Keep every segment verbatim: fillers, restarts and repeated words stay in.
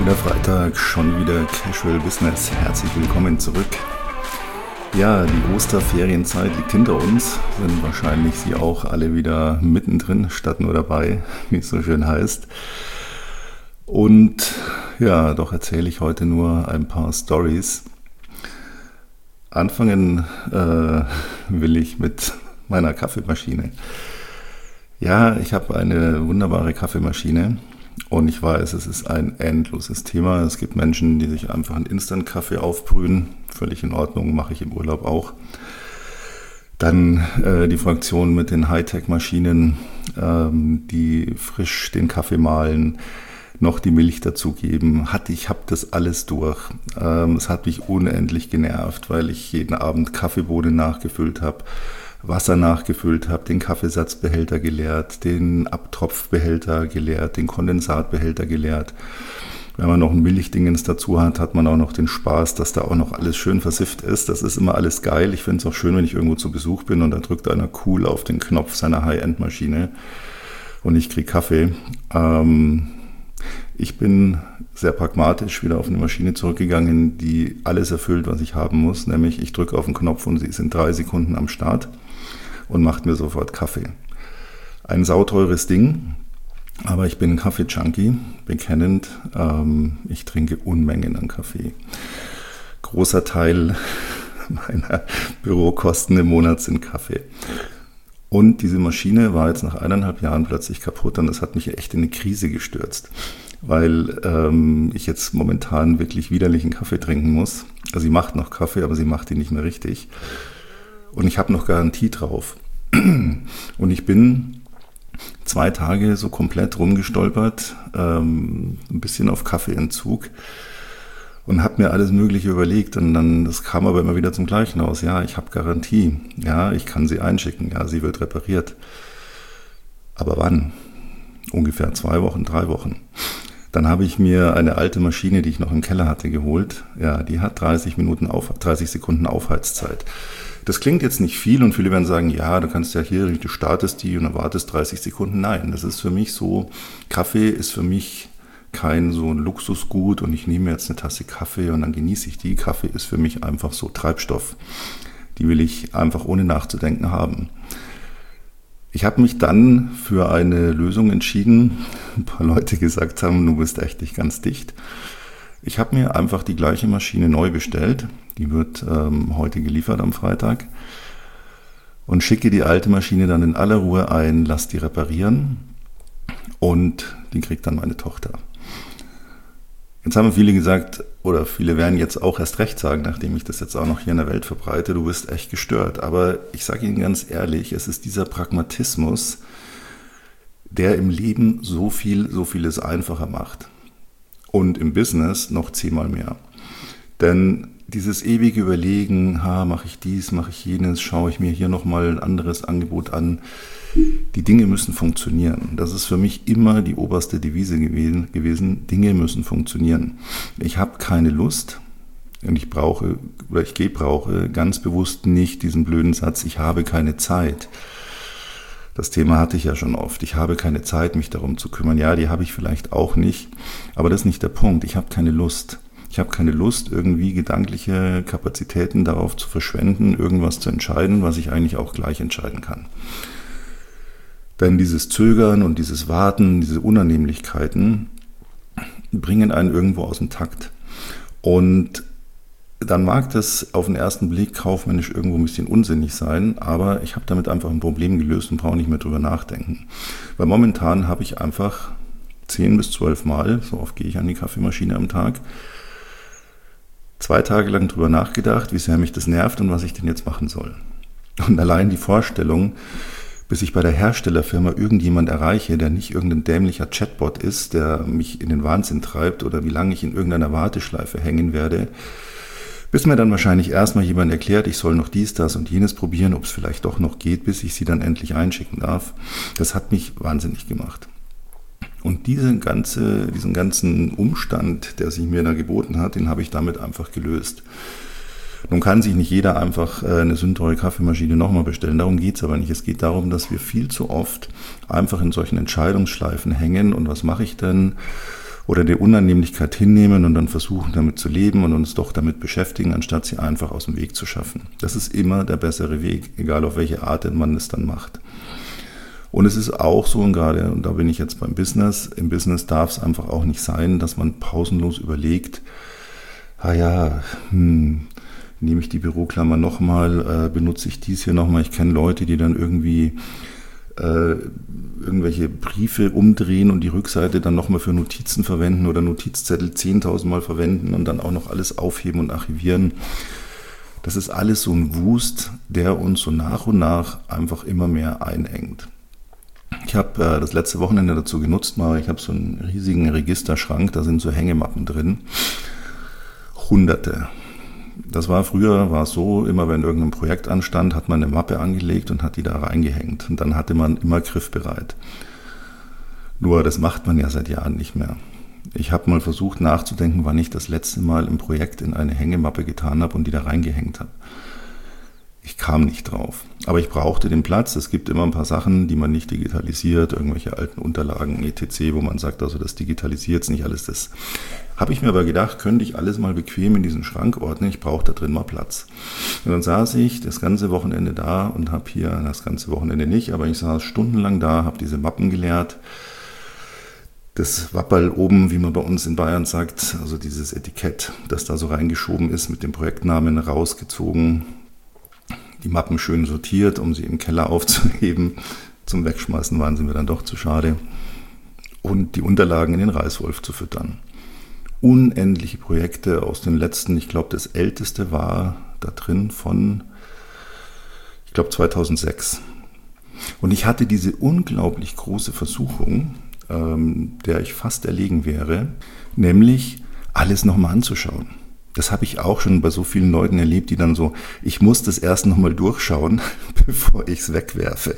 wieder Freitag, schon wieder Casual Business. Herzlich willkommen zurück. Ja, die Osterferienzeit liegt hinter uns, sind wahrscheinlich Sie auch alle wieder mittendrin, statt nur dabei, wie es so schön heißt. Und ja, doch erzähle ich heute nur ein paar Stories. Anfangen äh, will ich mit meiner Kaffeemaschine. Ja, ich habe eine wunderbare Kaffeemaschine. Und ich weiß, es ist ein endloses Thema. Es gibt Menschen, die sich einfach einen Instant-Kaffee aufbrühen. Völlig in Ordnung, mache ich im Urlaub auch. Dann äh, die Fraktion mit den Hightech-Maschinen, ähm, die frisch den Kaffee mahlen, noch die Milch dazugeben. Hatte ich habe das alles durch. Ähm, es hat mich unendlich genervt, weil ich jeden Abend Kaffeebohnen nachgefüllt habe, Wasser nachgefüllt habe, den Kaffeesatzbehälter geleert, den Abtropfbehälter geleert, den Kondensatbehälter geleert. Wenn man noch ein Milchdingens dazu hat, hat man auch noch den Spaß, dass da auch noch alles schön versifft ist. Das ist immer alles geil. Ich finde es auch schön, wenn ich irgendwo zu Besuch bin und da drückt einer cool auf den Knopf seiner High-End-Maschine und ich kriege Kaffee. Ähm, ich bin sehr pragmatisch wieder auf eine Maschine zurückgegangen, die alles erfüllt, was ich haben muss. Nämlich ich drücke auf den Knopf und sie ist in drei Sekunden am Start und macht mir sofort Kaffee. Ein sauteures Ding, aber ich bin ein Kaffee-Junkie, bekennend. Ähm, ich trinke Unmengen an Kaffee. Großer Teil meiner Bürokosten im Monat sind Kaffee. Und diese Maschine war jetzt nach eineinhalb Jahren plötzlich kaputt und das hat mich echt in eine Krise gestürzt, weil ähm, ich jetzt momentan wirklich widerlichen Kaffee trinken muss. Also sie macht noch Kaffee, aber sie macht ihn nicht mehr richtig. Und ich habe noch Garantie drauf. Und ich bin zwei Tage so komplett rumgestolpert, ähm, ein bisschen auf Kaffeeentzug und habe mir alles Mögliche überlegt. Und dann, das kam aber immer wieder zum Gleichen aus. Ja, ich habe Garantie. Ja, ich kann sie einschicken. Ja, sie wird repariert. Aber wann? Ungefähr zwei Wochen, drei Wochen. Dann habe ich mir eine alte Maschine, die ich noch im Keller hatte, geholt. Ja, die hat dreißig Minuten auf, dreißig Sekunden Aufheizzeit. Das klingt jetzt nicht viel und viele werden sagen, ja, du kannst ja hier, du startest die und dann wartest dreißig Sekunden. Nein, das ist für mich so, Kaffee ist für mich kein so ein Luxusgut und ich nehme jetzt eine Tasse Kaffee und dann genieße ich die. Kaffee ist für mich einfach so Treibstoff. Die will ich einfach ohne nachzudenken haben. Ich habe mich dann für eine Lösung entschieden. Ein paar Leute gesagt haben, du bist echt nicht ganz dicht. Ich habe mir einfach die gleiche Maschine neu bestellt. Die wird ähm, heute geliefert am Freitag. Und schicke die alte Maschine dann in aller Ruhe ein, lasse die reparieren und die kriegt dann meine Tochter. Jetzt haben viele gesagt, oder viele werden jetzt auch erst recht sagen, nachdem ich das jetzt auch noch hier in der Welt verbreite, du bist echt gestört. Aber ich sage Ihnen ganz ehrlich, es ist dieser Pragmatismus, der im Leben so viel, so vieles einfacher macht. Und im Business noch zehnmal mehr. Denn dieses ewige Überlegen, ha, mache ich dies, mache ich jenes, schaue ich mir hier nochmal ein anderes Angebot an. Die Dinge müssen funktionieren. Das ist für mich immer die oberste Devise gewesen. gewesen. Dinge müssen funktionieren. Ich habe keine Lust und ich brauche, oder ich brauche ganz bewusst nicht diesen blöden Satz, ich habe keine Zeit. Das Thema hatte ich ja schon oft. Ich habe keine Zeit, mich darum zu kümmern. Ja, die habe ich vielleicht auch nicht, aber das ist nicht der Punkt. Ich habe keine Lust. Ich habe keine Lust, irgendwie gedankliche Kapazitäten darauf zu verschwenden, irgendwas zu entscheiden, was ich eigentlich auch gleich entscheiden kann. Denn dieses Zögern und dieses Warten, diese Unannehmlichkeiten bringen einen irgendwo aus dem Takt. Und dann mag das auf den ersten Blick kaufmännisch irgendwo ein bisschen unsinnig sein, aber ich habe damit einfach ein Problem gelöst und brauche nicht mehr drüber nachdenken. Weil momentan habe ich einfach zehn bis zwölf Mal, so oft gehe ich an die Kaffeemaschine am Tag, zwei Tage lang drüber nachgedacht, wie sehr mich das nervt und was ich denn jetzt machen soll. Und allein die Vorstellung, bis ich bei der Herstellerfirma irgendjemand erreiche, der nicht irgendein dämlicher Chatbot ist, der mich in den Wahnsinn treibt oder wie lange ich in irgendeiner Warteschleife hängen werde, bis mir dann wahrscheinlich erstmal jemand erklärt, ich soll noch dies, das und jenes probieren, ob es vielleicht doch noch geht, bis ich sie dann endlich einschicken darf. Das hat mich wahnsinnig gemacht. Und diese ganze, diesen ganzen Umstand, der sich mir da geboten hat, den habe ich damit einfach gelöst. Nun kann sich nicht jeder einfach eine sündteure Kaffeemaschine nochmal bestellen, darum geht es aber nicht. Es geht darum, dass wir viel zu oft einfach in solchen Entscheidungsschleifen hängen und was mache ich denn? oder die Unannehmlichkeit hinnehmen und dann versuchen, damit zu leben und uns doch damit beschäftigen, anstatt sie einfach aus dem Weg zu schaffen. Das ist immer der bessere Weg, egal auf welche Art man es dann macht. Und es ist auch so, und gerade, und da bin ich jetzt beim Business, im Business darf es einfach auch nicht sein, dass man pausenlos überlegt, ah ja, hm, nehme ich die Büroklammer nochmal, äh, benutze ich dies hier nochmal. Ich kenne Leute, die dann irgendwie äh, irgendwelche Briefe umdrehen und die Rückseite dann nochmal für Notizen verwenden oder Notizzettel zehntausend Mal verwenden und dann auch noch alles aufheben und archivieren. Das ist alles so ein Wust, der uns so nach und nach einfach immer mehr einengt. Ich habe äh, das letzte Wochenende dazu genutzt, mal, ich habe so einen riesigen Registerschrank, da sind so Hängemappen drin. Hunderte. Das war früher, war es so, immer wenn irgendein Projekt anstand, hat man eine Mappe angelegt und hat die da reingehängt. Und dann hatte man immer griffbereit. Nur das macht man ja seit Jahren nicht mehr. Ich habe mal versucht nachzudenken, wann ich das letzte Mal ein Projekt in eine Hängemappe getan habe und die da reingehängt habe. Ich kam nicht drauf. Aber ich brauchte den Platz. Es gibt immer ein paar Sachen, die man nicht digitalisiert, irgendwelche alten Unterlagen, et cetera, wo man sagt, also das digitalisiert nicht alles. Das habe ich mir aber gedacht, könnte ich alles mal bequem in diesen Schrank ordnen. Ich brauche da drin mal Platz. Und dann saß ich das ganze Wochenende da und habe hier, das ganze Wochenende nicht, aber ich saß stundenlang da, habe diese Mappen geleert. Das Wapperl oben, wie man bei uns in Bayern sagt, also dieses Etikett, das da so reingeschoben ist, mit dem Projektnamen rausgezogen, die Mappen schön sortiert, um sie im Keller aufzuheben. Zum Wegschmeißen waren sie mir dann doch zu schade. Und die Unterlagen in den Reißwolf zu füttern. Unendliche Projekte aus den letzten, ich glaube, das älteste war da drin von, ich glaube, zweitausendsechs. Und ich hatte diese unglaublich große Versuchung, ähm, der ich fast erlegen wäre, nämlich alles nochmal anzuschauen. Das habe ich auch schon bei so vielen Leuten erlebt, die dann so, ich muss das erst nochmal durchschauen, bevor ich es wegwerfe.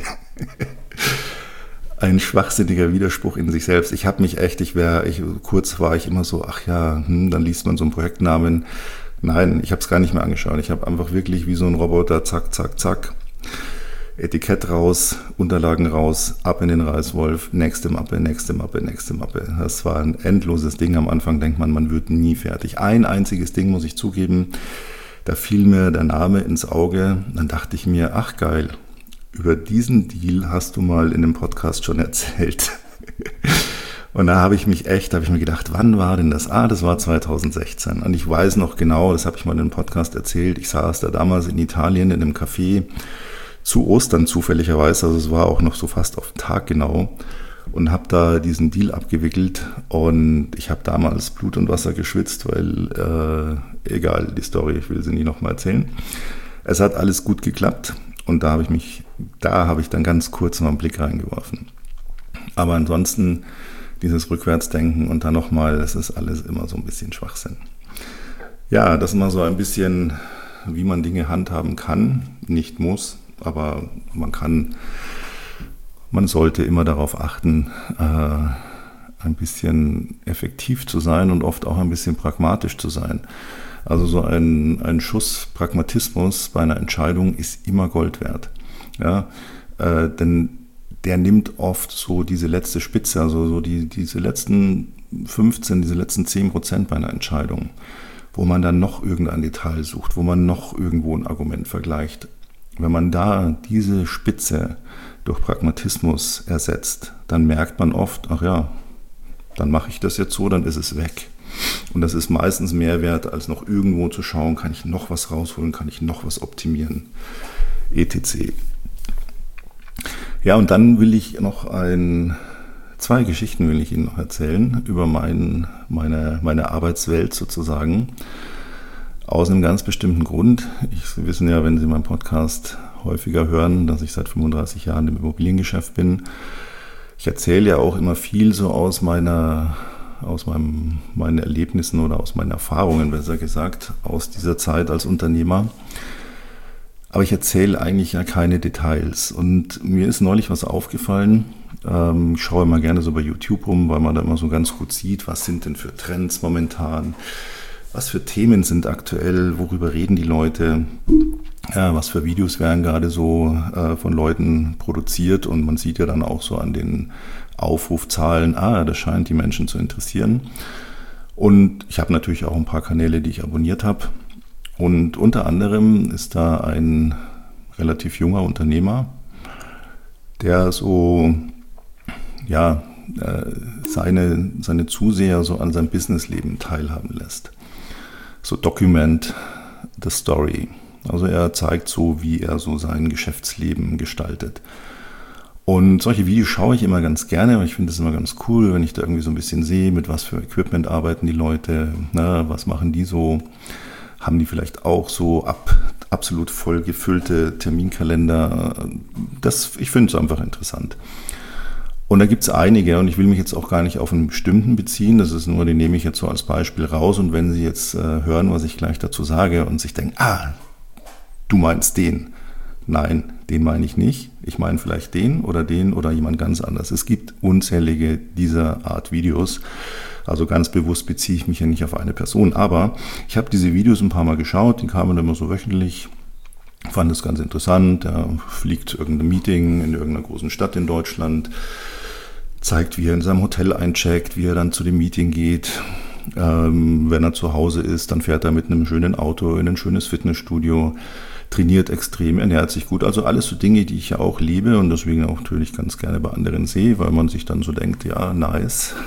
Ein schwachsinniger Widerspruch in sich selbst. Ich habe mich echt, ich wäre, ich, kurz war ich immer so, ach ja, hm, dann liest man so einen Projektnamen. Nein, ich habe es gar nicht mehr angeschaut. Ich habe einfach wirklich wie so ein Roboter, zack, zack, zack, Etikett raus, Unterlagen raus, ab in den Reißwolf, nächste Mappe, nächste Mappe, nächste Mappe. Das war ein endloses Ding. Am Anfang denkt man, man wird nie fertig. Ein einziges Ding, muss ich zugeben, da fiel mir der Name ins Auge. Dann dachte ich mir, ach geil, über diesen Deal hast du mal in dem Podcast schon erzählt. Und da habe ich mich echt, da habe ich mir gedacht, wann war denn das? Ah, das war zweitausendsechzehn. Und ich weiß noch genau, das habe ich mal in dem Podcast erzählt, ich saß da damals in Italien in einem Café, zu Ostern zufälligerweise, also es war auch noch so fast auf den Tag genau, und habe da diesen Deal abgewickelt und ich habe damals Blut und Wasser geschwitzt, weil, äh, egal, die Story, ich will sie nie nochmal erzählen. Es hat alles gut geklappt und da habe ich mich, da habe ich dann ganz kurz mal einen Blick reingeworfen. Aber ansonsten dieses Rückwärtsdenken und dann nochmal, das ist alles immer so ein bisschen Schwachsinn. Ja, das ist mal so ein bisschen, wie man Dinge handhaben kann, nicht muss. Aber man kann, man sollte immer darauf achten, äh, ein bisschen effektiv zu sein und oft auch ein bisschen pragmatisch zu sein. Also so ein, ein Schuss Pragmatismus bei einer Entscheidung ist immer Gold wert. Ja, äh, denn der nimmt oft so diese letzte Spitze, also so die, diese letzten fünfzehn, diese letzten zehn Prozent bei einer Entscheidung, wo man dann noch irgendein Detail sucht, wo man noch irgendwo ein Argument vergleicht. Wenn man da diese Spitze durch Pragmatismus ersetzt, dann merkt man oft, ach ja, dann mache ich das jetzt so, dann ist es weg. Und das ist meistens mehr wert, als noch irgendwo zu schauen, kann ich noch was rausholen, kann ich noch was optimieren, et cetera. Ja, und dann will ich noch ein, zwei Geschichten will ich Ihnen noch erzählen über mein, meine, meine Arbeitswelt sozusagen. Aus einem ganz bestimmten Grund. Ich, Sie wissen ja, wenn Sie meinen Podcast häufiger hören, dass ich seit fünfunddreißig Jahren im Immobiliengeschäft bin. Ich erzähle ja auch immer viel so aus meiner, aus meinem, meinen Erlebnissen oder aus meinen Erfahrungen, besser gesagt, aus dieser Zeit als Unternehmer. Aber ich erzähle eigentlich ja keine Details. Und mir ist neulich was aufgefallen. Ähm, ich schaue immer gerne so bei YouTube rum, weil man da immer so ganz gut sieht, was sind denn für Trends momentan. Was für Themen sind aktuell, worüber reden die Leute, ja, was für Videos werden gerade so äh, von Leuten produziert und man sieht ja dann auch so an den Aufrufzahlen, ah, das scheint die Menschen zu interessieren. Und ich habe natürlich auch ein paar Kanäle, die ich abonniert habe. Und unter anderem ist da ein relativ junger Unternehmer, der so, ja, seine, seine Zuseher so an seinem Businessleben teilhaben lässt. So document the story. Also er zeigt so, wie er so sein Geschäftsleben gestaltet. Und solche Videos schaue ich immer ganz gerne, weil ich finde es immer ganz cool, wenn ich da irgendwie so ein bisschen sehe, mit was für Equipment arbeiten die Leute, na, was machen die so, haben die vielleicht auch so ab, absolut voll gefüllte Terminkalender. Das, ich finde es einfach interessant. Und da gibt es einige, und ich will mich jetzt auch gar nicht auf einen bestimmten beziehen, das ist nur, den nehme ich jetzt so als Beispiel raus, und wenn Sie jetzt äh, hören, was ich gleich dazu sage und sich denken, ah, du meinst den. Nein, den meine ich nicht. Ich meine vielleicht den oder den oder jemand ganz anders. Es gibt unzählige dieser Art Videos. Also ganz bewusst beziehe ich mich ja nicht auf eine Person. Aber ich habe diese Videos ein paar Mal geschaut, die kamen immer so wöchentlich. Fand es ganz interessant. Er fliegt irgendein Meeting in irgendeiner großen Stadt in Deutschland, zeigt, wie er in seinem Hotel eincheckt, wie er dann zu dem Meeting geht. Ähm, wenn er zu Hause ist, dann fährt er mit einem schönen Auto in ein schönes Fitnessstudio, trainiert extrem, ernährt sich gut. Also alles so Dinge, die ich ja auch liebe und deswegen auch natürlich ganz gerne bei anderen sehe, weil man sich dann so denkt, ja, nice,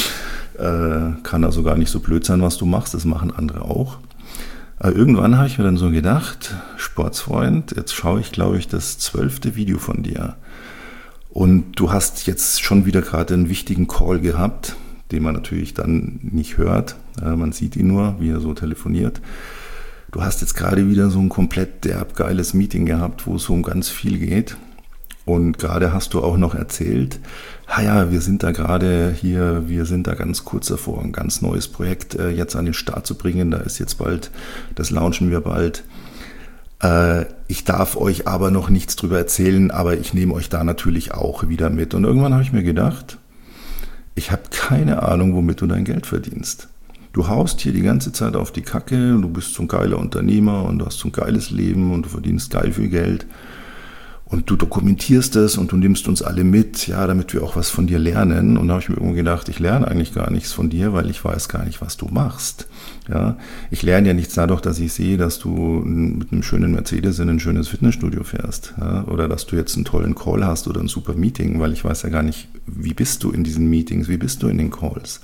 äh, kann also gar nicht so blöd sein, was du machst, das machen andere auch. Aber irgendwann habe ich mir dann so gedacht, Sportsfreund, jetzt schaue ich, glaube ich, das zwölfte Video von dir und du hast jetzt schon wieder gerade einen wichtigen Call gehabt, den man natürlich dann nicht hört, äh, man sieht ihn nur, wie er so telefoniert. Du hast jetzt gerade wieder so ein komplett derb geiles Meeting gehabt, wo es um ganz viel geht. Und gerade hast du auch noch erzählt, ha ja, wir sind da gerade hier, wir sind da ganz kurz davor, ein ganz neues Projekt äh, jetzt an den Start zu bringen. Da ist jetzt bald, das launchen wir bald. Äh, ich darf euch aber noch nichts drüber erzählen, aber ich nehme euch da natürlich auch wieder mit. Und irgendwann habe ich mir gedacht, ich habe keine Ahnung, womit du dein Geld verdienst. Du haust hier die ganze Zeit auf die Kacke, du bist so ein geiler Unternehmer und du hast so ein geiles Leben und du verdienst geil viel Geld und du dokumentierst es und du nimmst uns alle mit, ja, damit wir auch was von dir lernen. Und da habe ich mir irgendwie gedacht, ich lerne eigentlich gar nichts von dir, weil ich weiß gar nicht, was du machst. Ja, ich lerne ja nichts dadurch, dass ich sehe, dass du mit einem schönen Mercedes in ein schönes Fitnessstudio fährst, ja, oder dass du jetzt einen tollen Call hast oder ein super Meeting, weil ich weiß ja gar nicht, wie bist du in diesen Meetings, wie bist du in den Calls.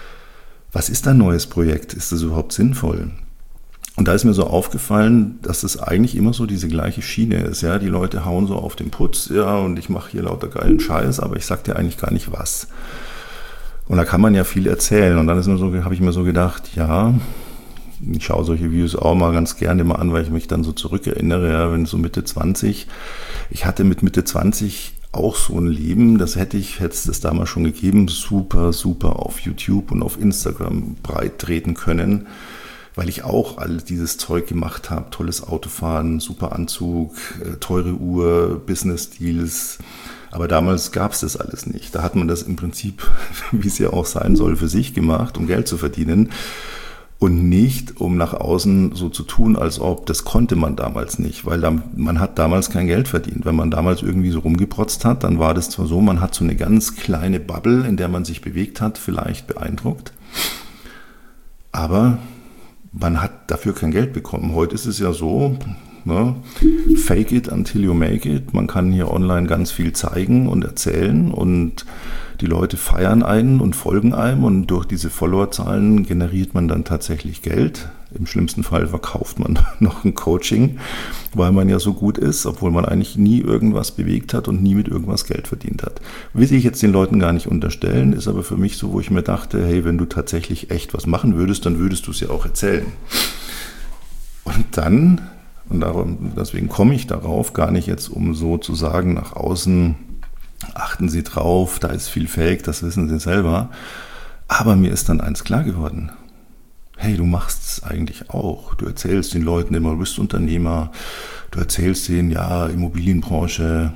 Was ist dein neues Projekt? Ist das überhaupt sinnvoll? Und da ist mir so aufgefallen, dass es eigentlich immer so diese gleiche Schiene ist. Ja, die Leute hauen so auf den Putz, ja, und ich mache hier lauter geilen Scheiß, aber ich sag dir eigentlich gar nicht was. Und da kann man ja viel erzählen. Und dann ist mir so, habe ich mir so gedacht, ja, ich schaue solche Videos auch mal ganz gerne mal an, weil ich mich dann so zurückerinnere, ja, wenn so Mitte zwanzig, ich hatte mit Mitte zwanzig auch so ein Leben, das hätte ich, hätte es das damals schon gegeben, super, super auf YouTube und auf Instagram breit treten können, weil ich auch all dieses Zeug gemacht habe, tolles Autofahren, super Anzug, teure Uhr, Business-Deals, aber damals gab es das alles nicht. Da hat man das im Prinzip, wie es ja auch sein soll, für sich gemacht, um Geld zu verdienen. Und nicht, um nach außen so zu tun, als ob, das konnte man damals nicht, weil da, man hat damals kein Geld verdient. Wenn man damals irgendwie so rumgeprotzt hat, dann war das zwar so, man hat so eine ganz kleine Bubble, in der man sich bewegt hat, vielleicht beeindruckt, aber man hat dafür kein Geld bekommen. Heute ist es ja so, ne, fake it until you make it. Man kann hier online ganz viel zeigen und erzählen und die Leute feiern einen und folgen einem und durch diese Followerzahlen generiert man dann tatsächlich Geld. Im schlimmsten Fall verkauft man noch ein Coaching, weil man ja so gut ist, obwohl man eigentlich nie irgendwas bewegt hat und nie mit irgendwas Geld verdient hat. Will ich jetzt den Leuten gar nicht unterstellen, ist aber für mich so, wo ich mir dachte, hey, wenn du tatsächlich echt was machen würdest, dann würdest du es ja auch erzählen. Und dann, und darum, deswegen komme ich darauf, gar nicht jetzt, um so zu sagen, nach außen, achten Sie drauf, da ist viel Fake, das wissen Sie selber. Aber mir ist dann eins klar geworden. Hey, du machst es eigentlich auch. Du erzählst den Leuten immer, du bist Unternehmer. Du erzählst denen, ja, Immobilienbranche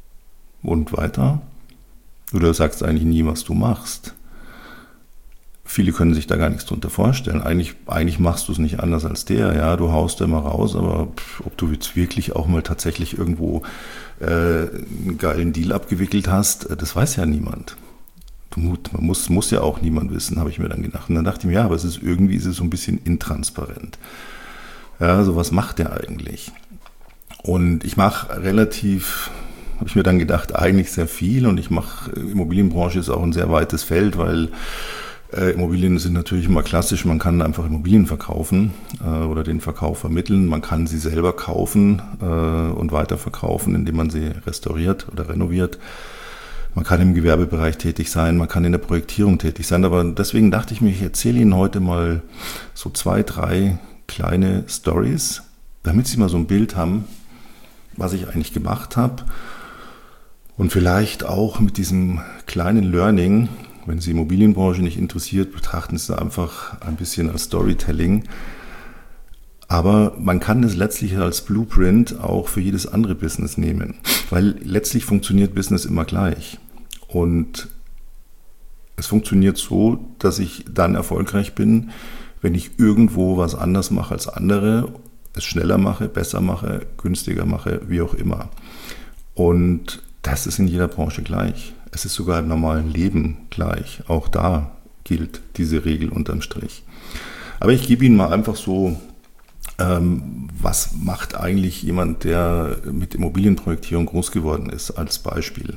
und weiter. Oder sagst eigentlich nie, was du machst. Viele können sich da gar nichts drunter vorstellen. Eigentlich, eigentlich machst du es nicht anders als der. Ja, du haust da mal raus, aber pff, ob du jetzt wirklich auch mal tatsächlich irgendwo äh, einen geilen Deal abgewickelt hast, das weiß ja niemand. Du, man muss, muss ja auch niemand wissen, habe ich mir dann gedacht. Und dann dachte ich mir, ja, aber es ist irgendwie ist es so ein bisschen intransparent. Ja, also was macht der eigentlich? Und ich mache relativ, habe ich mir dann gedacht, eigentlich sehr viel. Und ich mache, Immobilienbranche ist auch ein sehr weites Feld, weil Äh, Immobilien sind natürlich immer klassisch, man kann einfach Immobilien verkaufen äh, oder den Verkauf vermitteln. Man kann sie selber kaufen äh, und weiterverkaufen, indem man sie restauriert oder renoviert. Man kann im Gewerbebereich tätig sein, man kann in der Projektierung tätig sein. Aber deswegen dachte ich mir, ich erzähle Ihnen heute mal so zwei, drei kleine Stories, damit Sie mal so ein Bild haben, was ich eigentlich gemacht habe. Und vielleicht auch mit diesem kleinen Learning, wenn Sie Immobilienbranche nicht interessiert, betrachten Sie es einfach ein bisschen als Storytelling. Aber man kann es letztlich als Blueprint auch für jedes andere Business nehmen, weil letztlich funktioniert Business immer gleich. Und es funktioniert so, dass ich dann erfolgreich bin, wenn ich irgendwo was anders mache als andere, es schneller mache, besser mache, günstiger mache, wie auch immer. Und das ist in jeder Branche gleich. Es ist sogar im normalen Leben gleich. Auch da gilt diese Regel unterm Strich. Aber ich gebe Ihnen mal einfach so, ähm, was macht eigentlich jemand, der mit Immobilienprojektierung groß geworden ist, als Beispiel.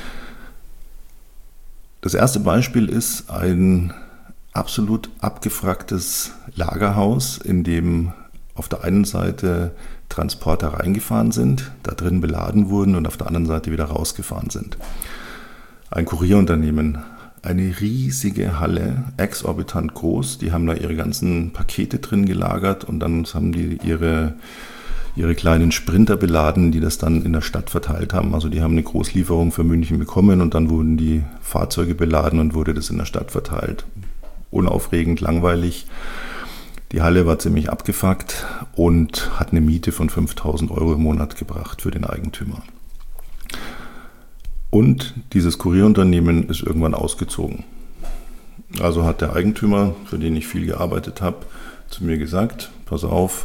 Das erste Beispiel ist ein absolut abgewracktes Lagerhaus, in dem auf der einen Seite Transporter reingefahren sind, da drin beladen wurden und auf der anderen Seite wieder rausgefahren sind. Ein Kurierunternehmen, eine riesige Halle, exorbitant groß. Die haben da ihre ganzen Pakete drin gelagert und dann haben die ihre, ihre kleinen Sprinter beladen, die das dann in der Stadt verteilt haben. Also die haben eine Großlieferung für München bekommen und dann wurden die Fahrzeuge beladen und wurde das in der Stadt verteilt. Unaufregend, langweilig. Die Halle war ziemlich abgefuckt und hat eine Miete von fünftausend Euro im Monat gebracht für den Eigentümer. Und dieses Kurierunternehmen ist irgendwann ausgezogen. Also hat der Eigentümer, für den ich viel gearbeitet habe, zu mir gesagt, pass auf,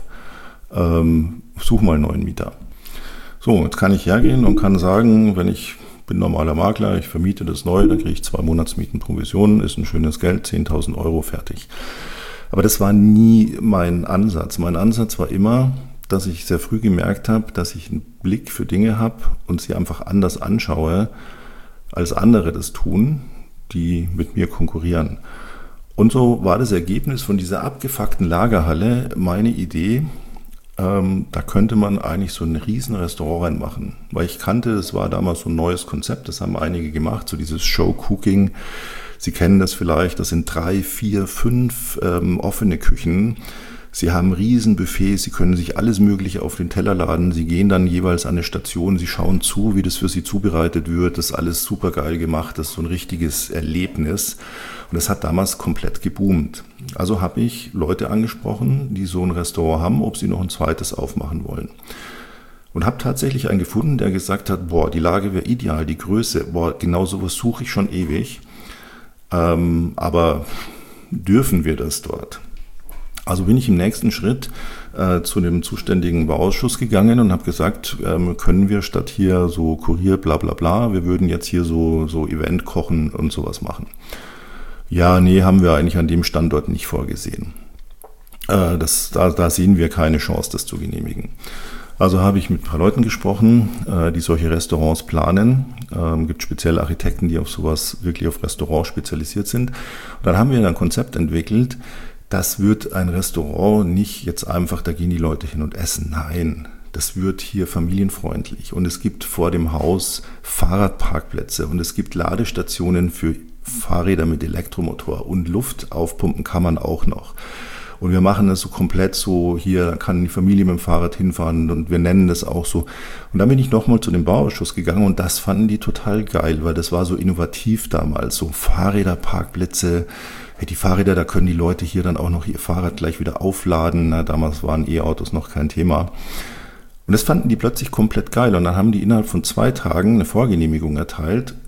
ähm, such mal einen neuen Mieter. So, jetzt kann ich hergehen und kann sagen, wenn ich bin normaler Makler, ich vermiete das neu, dann kriege ich zwei Monatsmieten Provisionen, ist ein schönes Geld, zehntausend Euro, fertig. Aber das war nie mein Ansatz. Mein Ansatz war immer, dass ich sehr früh gemerkt habe, dass ich einen Blick für Dinge habe und sie einfach anders anschaue, als andere das tun, die mit mir konkurrieren. Und so war das Ergebnis von dieser abgefuckten Lagerhalle meine Idee, ähm, da könnte man eigentlich so ein riesen Restaurant reinmachen. Weil ich kannte, es war damals so ein neues Konzept, das haben einige gemacht, so dieses Show-Cooking. Sie kennen das vielleicht, das sind drei, vier, fünf ähm, offene Küchen. Sie haben riesen Buffets, Sie können sich alles Mögliche auf den Teller laden. Sie gehen dann jeweils an eine Station, Sie schauen zu, wie das für Sie zubereitet wird. Das ist alles super geil gemacht, das ist so ein richtiges Erlebnis. Und das hat damals komplett geboomt. Also habe ich Leute angesprochen, die so ein Restaurant haben, ob sie noch ein zweites aufmachen wollen. Und habe tatsächlich einen gefunden, der gesagt hat, boah, die Lage wäre ideal, die Größe, boah, genau sowas suche ich schon ewig. Ähm, aber dürfen wir das dort? Also bin ich im nächsten Schritt äh, zu dem zuständigen Bauausschuss gegangen und habe gesagt, ähm, können wir statt hier so Kurier, bla bla bla, wir würden jetzt hier so, so Event kochen und sowas machen. Ja, nee, haben wir eigentlich an dem Standort nicht vorgesehen. Äh, das, da, da sehen wir keine Chance, das zu genehmigen. Also habe ich mit ein paar Leuten gesprochen, äh, die solche Restaurants planen. Ähm, gibt spezielle Architekten, die auf sowas, wirklich auf Restaurants spezialisiert sind. Und dann haben wir ein Konzept entwickelt. Das wird ein Restaurant nicht jetzt einfach, da gehen die Leute hin und essen. Nein, das wird hier familienfreundlich. Und es gibt vor dem Haus Fahrradparkplätze und es gibt Ladestationen für Fahrräder mit Elektromotor und Luft aufpumpen kann man auch noch. Und wir machen das so komplett so, hier kann die Familie mit dem Fahrrad hinfahren und wir nennen das auch so. Und dann bin ich nochmal zu dem Bauausschuss gegangen und das fanden die total geil, weil das war so innovativ damals, so Fahrräderparkplätze. Hey, die Fahrräder, da können die Leute hier dann auch noch ihr Fahrrad gleich wieder aufladen. Na, damals waren E-Autos noch kein Thema. Und das fanden die plötzlich komplett geil. Und dann haben die innerhalb von zwei Tagen eine Vorgenehmigung erteilt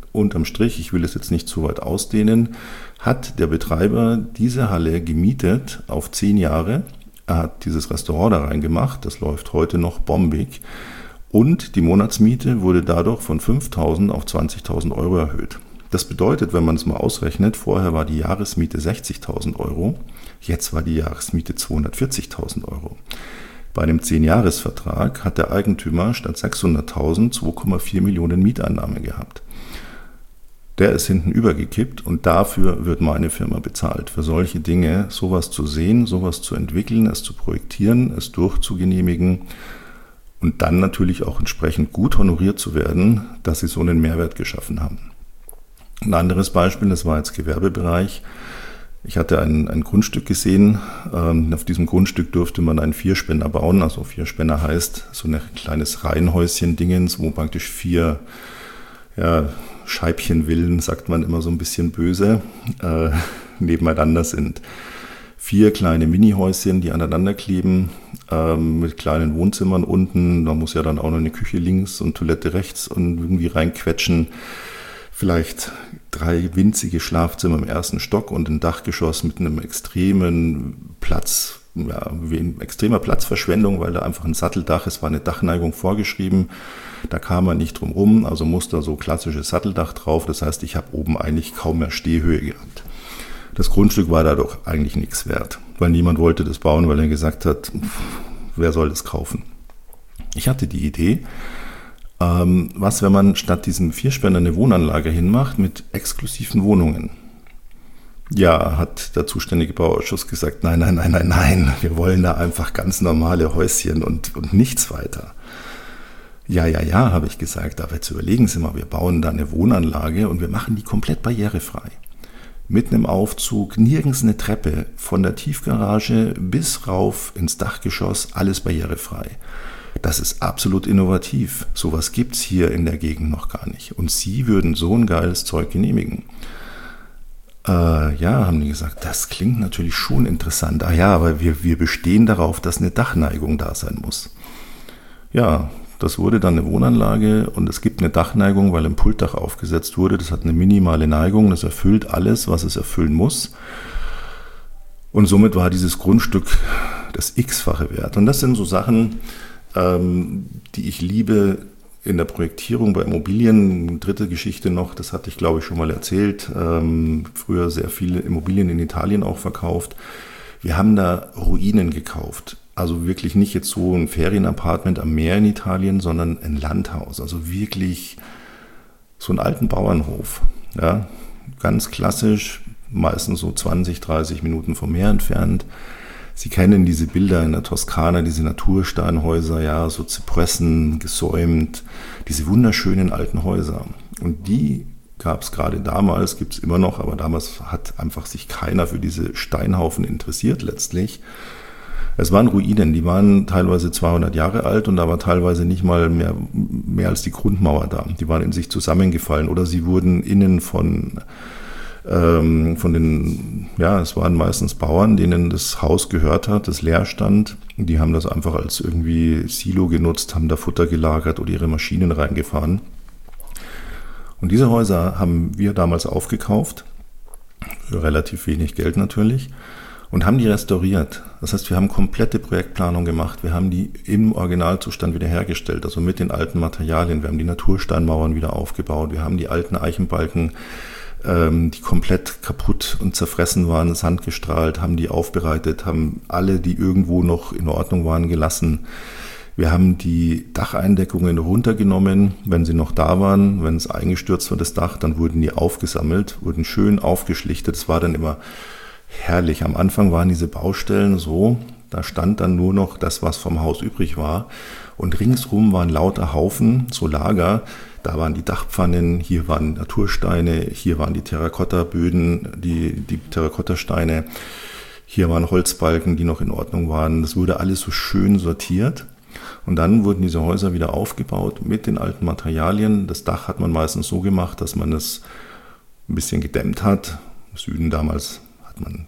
unterm Strich, ich will es jetzt nicht zu weit ausdehnen, hat der Betreiber diese Halle gemietet auf zehn Jahre. Er hat dieses Restaurant da reingemacht, das läuft heute noch bombig. Und die Monatsmiete wurde dadurch von fünftausend auf zwanzigtausend Euro erhöht. Das bedeutet, wenn man es mal ausrechnet, vorher war die Jahresmiete sechzigtausend Euro, jetzt war die Jahresmiete zweihundertvierzigtausend Euro. Bei einem zehn-Jahres-Vertrag hat der Eigentümer statt sechshunderttausend zwei Komma vier Millionen Mieteinnahme gehabt. Der ist hinten übergekippt und dafür wird meine Firma bezahlt. Für solche Dinge, sowas zu sehen, sowas zu entwickeln, es zu projektieren, es durchzugenehmigen und dann natürlich auch entsprechend gut honoriert zu werden, dass sie so einen Mehrwert geschaffen haben. Ein anderes Beispiel, das war jetzt Gewerbebereich. Ich hatte ein, ein Grundstück gesehen. Ähm, auf diesem Grundstück durfte man einen Vierspänner bauen. Also Vierspänner heißt so ein kleines Reihenhäuschen-Dingens, wo praktisch vier ja, Scheibchenvillen, sagt man immer so ein bisschen böse, äh, nebeneinander sind. Vier kleine Mini-Häuschen, die aneinander kleben, ähm, mit kleinen Wohnzimmern unten. Da muss ja dann auch noch eine Küche links und Toilette rechts und irgendwie reinquetschen. Vielleicht drei winzige Schlafzimmer im ersten Stock und ein Dachgeschoss mit einem extremen Platz, ja, extremer Platzverschwendung, weil da einfach ein Satteldach ist, war eine Dachneigung vorgeschrieben. Da kam man nicht drum rum, also musste da so klassisches Satteldach drauf. Das heißt, ich habe oben eigentlich kaum mehr Stehhöhe gehabt. Das Grundstück war dadurch eigentlich nichts wert, weil niemand wollte das bauen, weil er gesagt hat, wer soll das kaufen? Ich hatte die Idee, ähm, was, wenn man statt diesem Vierspänner eine Wohnanlage hinmacht mit exklusiven Wohnungen? Ja, hat der zuständige Bauausschuss gesagt, nein, nein, nein, nein, nein, wir wollen da einfach ganz normale Häuschen und, und nichts weiter. Ja, ja, ja, habe ich gesagt, aber jetzt überlegen Sie mal, wir bauen da eine Wohnanlage und wir machen die komplett barrierefrei. Mit einem Aufzug, nirgends eine Treppe, von der Tiefgarage bis rauf ins Dachgeschoss, alles barrierefrei. Das ist absolut innovativ. Sowas gibt's hier in der Gegend noch gar nicht. Und Sie würden so ein geiles Zeug genehmigen. Äh, ja, haben die gesagt, das klingt natürlich schon interessant. Ah ja, aber wir, wir bestehen darauf, dass eine Dachneigung da sein muss. Ja, das wurde dann eine Wohnanlage und es gibt eine Dachneigung, weil ein Pultdach aufgesetzt wurde. Das hat eine minimale Neigung, das erfüllt alles, was es erfüllen muss. Und somit war dieses Grundstück das X-fache wert. Und das sind so Sachen, ähm, die ich liebe in der Projektierung bei Immobilien. Eine dritte Geschichte noch, das hatte ich glaube ich schon mal erzählt. Ähm, früher sehr viele Immobilien in Italien auch verkauft. Wir haben da Ruinen gekauft. Also wirklich nicht jetzt so ein Ferienapartment am Meer in Italien, sondern ein Landhaus. Also wirklich so einen alten Bauernhof. Ja, ganz klassisch, meistens so zwanzig, dreißig Minuten vom Meer entfernt. Sie kennen diese Bilder in der Toskana, diese Natursteinhäuser, ja, so Zypressen, gesäumt, diese wunderschönen alten Häuser. Und die gab es gerade damals, gibt es immer noch, aber damals hat einfach sich keiner für diese Steinhaufen interessiert letztlich. Es waren Ruinen, die waren teilweise zweihundert Jahre alt und da war teilweise nicht mal mehr, mehr als die Grundmauer da. Die waren in sich zusammengefallen oder sie wurden innen von, ähm, von den, ja, es waren meistens Bauern, denen das Haus gehört hat, das leer stand. Die haben das einfach als irgendwie Silo genutzt, haben da Futter gelagert oder ihre Maschinen reingefahren. Und diese Häuser haben wir damals aufgekauft, für relativ wenig Geld natürlich. Und haben die restauriert. Das heißt, wir haben komplette Projektplanung gemacht. Wir haben die im Originalzustand wiederhergestellt, also mit den alten Materialien. Wir haben die Natursteinmauern wieder aufgebaut. Wir haben die alten Eichenbalken, ähm, die komplett kaputt und zerfressen waren, sandgestrahlt, haben die aufbereitet, haben alle, die irgendwo noch in Ordnung waren, gelassen. Wir haben die Dacheindeckungen runtergenommen, wenn sie noch da waren. Wenn es eingestürzt war, das Dach, dann wurden die aufgesammelt, wurden schön aufgeschlichtet. Es war dann immer herrlich. Am Anfang waren diese Baustellen so, da stand dann nur noch das, was vom Haus übrig war. Und ringsrum waren lauter Haufen, so Lager. Da waren die Dachpfannen, hier waren Natursteine, hier waren die Terrakottaböden, die, die Terrakottasteine. Hier waren Holzbalken, die noch in Ordnung waren. Das wurde alles so schön sortiert. Und dann wurden diese Häuser wieder aufgebaut mit den alten Materialien. Das Dach hat man meistens so gemacht, dass man es ein bisschen gedämmt hat. Im Süden damals man mit der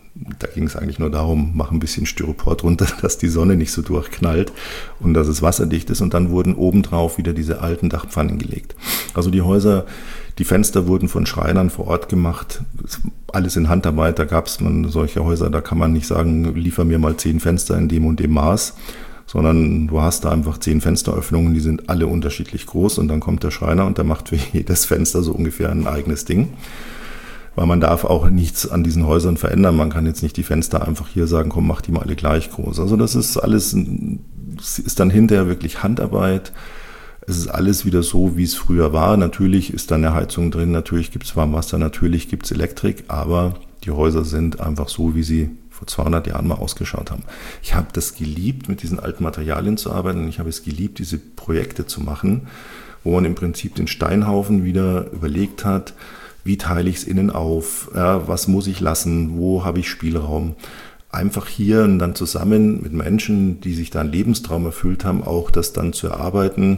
ging es eigentlich nur darum, mach ein bisschen Styropor drunter, dass die Sonne nicht so durchknallt und dass es wasserdicht ist. Und dann wurden obendrauf wieder diese alten Dachpfannen gelegt. Also die Häuser, die Fenster wurden von Schreinern vor Ort gemacht. Alles in Handarbeit, da gab es solche Häuser, da kann man nicht sagen, liefer mir mal zehn Fenster in dem und dem Maß, sondern du hast da einfach zehn Fensteröffnungen, die sind alle unterschiedlich groß und dann kommt der Schreiner und der macht für jedes Fenster so ungefähr ein eigenes Ding. Weil man darf auch nichts an diesen Häusern verändern. Man kann jetzt nicht die Fenster einfach hier sagen, komm, mach die mal alle gleich groß. Also das ist alles, es ist dann hinterher wirklich Handarbeit. Es ist alles wieder so, wie es früher war. Natürlich ist da eine Heizung drin, natürlich gibt es Warmwasser, natürlich gibt es Elektrik, aber die Häuser sind einfach so, wie sie vor zweihundert Jahren mal ausgeschaut haben. Ich habe das geliebt, mit diesen alten Materialien zu arbeiten und ich habe es geliebt, diese Projekte zu machen, wo man im Prinzip den Steinhaufen wieder überlegt hat, wie teile ich es innen auf, ja, was muss ich lassen, wo habe ich Spielraum. Einfach hier und dann zusammen mit Menschen, die sich da einen Lebenstraum erfüllt haben, auch das dann zu erarbeiten.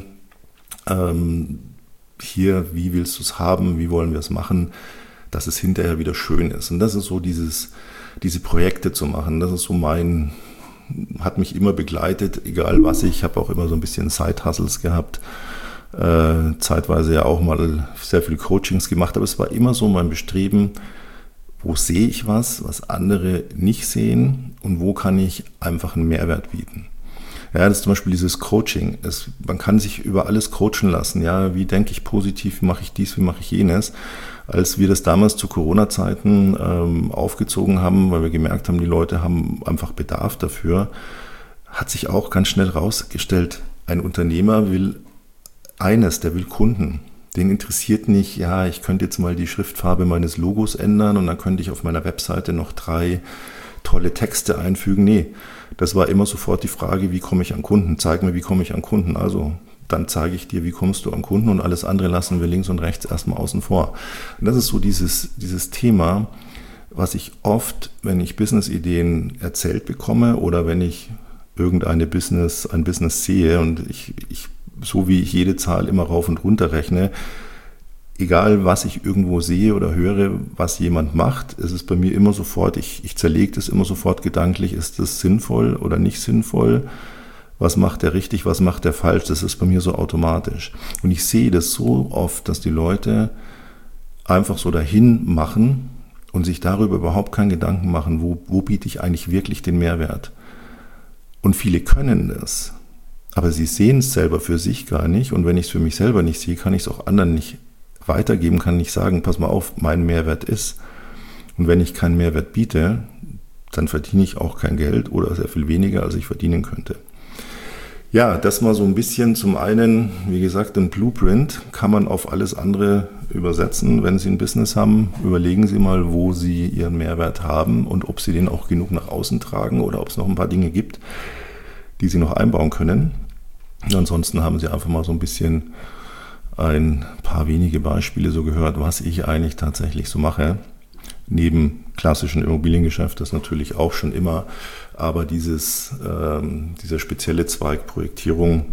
Ähm, hier, wie willst du es haben, wie wollen wir es machen, dass es hinterher wieder schön ist. Und das ist so dieses, diese Projekte zu machen, das ist so mein, hat mich immer begleitet, egal was ich, ich habe auch immer so ein bisschen Side-Hustles gehabt, Äh, zeitweise ja auch mal sehr viele Coachings gemacht, aber es war immer so mein Bestreben, wo sehe ich was, was andere nicht sehen und wo kann ich einfach einen Mehrwert bieten. Ja, das ist zum Beispiel dieses Coaching. Es, man kann sich über alles coachen lassen. Ja, wie denke ich positiv, wie mache ich dies, wie mache ich jenes. Als wir das damals zu Corona-Zeiten ähm, aufgezogen haben, weil wir gemerkt haben, die Leute haben einfach Bedarf dafür, hat sich auch ganz schnell rausgestellt, ein Unternehmer will eines, der will Kunden. Den interessiert nicht, ja, ich könnte jetzt mal die Schriftfarbe meines Logos ändern und dann könnte ich auf meiner Webseite noch drei tolle Texte einfügen. Nee, das war immer sofort die Frage, wie komme ich an Kunden? Zeig mir, wie komme ich an Kunden? Also, dann zeige ich dir, wie kommst du an Kunden und alles andere lassen wir links und rechts erstmal außen vor. Und das ist so dieses, dieses Thema, was ich oft, wenn ich Business-Ideen erzählt bekomme oder wenn ich irgendeine Business, ein Business sehe und ich, ich so wie ich jede Zahl immer rauf und runter rechne, egal was ich irgendwo sehe oder höre, was jemand macht, ist es bei mir immer sofort, ich, ich zerlege das immer sofort gedanklich, ist das sinnvoll oder nicht sinnvoll, was macht der richtig, was macht der falsch, das ist bei mir so automatisch. Und ich sehe das so oft, dass die Leute einfach so dahin machen und sich darüber überhaupt keinen Gedanken machen, wo, wo biete ich eigentlich wirklich den Mehrwert. Und viele können das. Aber sie sehen es selber für sich gar nicht und wenn ich es für mich selber nicht sehe, kann ich es auch anderen nicht weitergeben, kann nicht sagen, pass mal auf, mein Mehrwert ist. Und wenn ich keinen Mehrwert biete, dann verdiene ich auch kein Geld oder sehr viel weniger, als ich verdienen könnte. Ja, das mal so ein bisschen zum einen, wie gesagt, ein Blueprint kann man auf alles andere übersetzen. Wenn Sie ein Business haben, überlegen Sie mal, wo Sie Ihren Mehrwert haben und ob Sie den auch genug nach außen tragen oder ob es noch ein paar Dinge gibt, die Sie noch einbauen können. Ansonsten haben Sie einfach mal so ein bisschen ein paar wenige Beispiele so gehört, was ich eigentlich tatsächlich so mache. Neben klassischen Immobiliengeschäft, das natürlich auch schon immer, aber dieses, ähm, dieser spezielle Zweig Projektierung,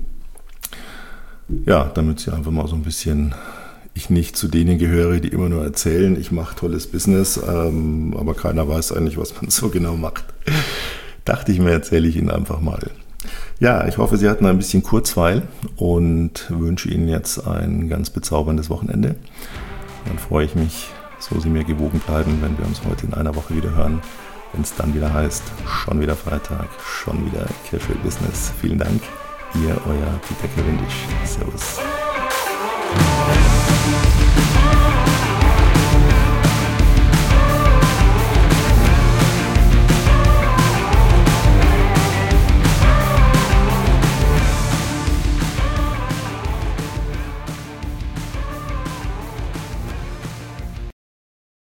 ja, damit Sie einfach mal so ein bisschen, ich nicht zu denen gehöre, die immer nur erzählen, ich mache tolles Business, ähm, aber keiner weiß eigentlich, was man so genau macht. Dachte ich mir, erzähle ich Ihnen einfach mal. Ja, ich hoffe, Sie hatten ein bisschen Kurzweil und wünsche Ihnen jetzt ein ganz bezauberndes Wochenende. Dann freue ich mich, so Sie mir gewogen bleiben, wenn wir uns heute in einer Woche wieder hören, wenn es dann wieder heißt, schon wieder Freitag, schon wieder Casual Business. Vielen Dank, Ihr, Euer Peter Cavendish. Servus.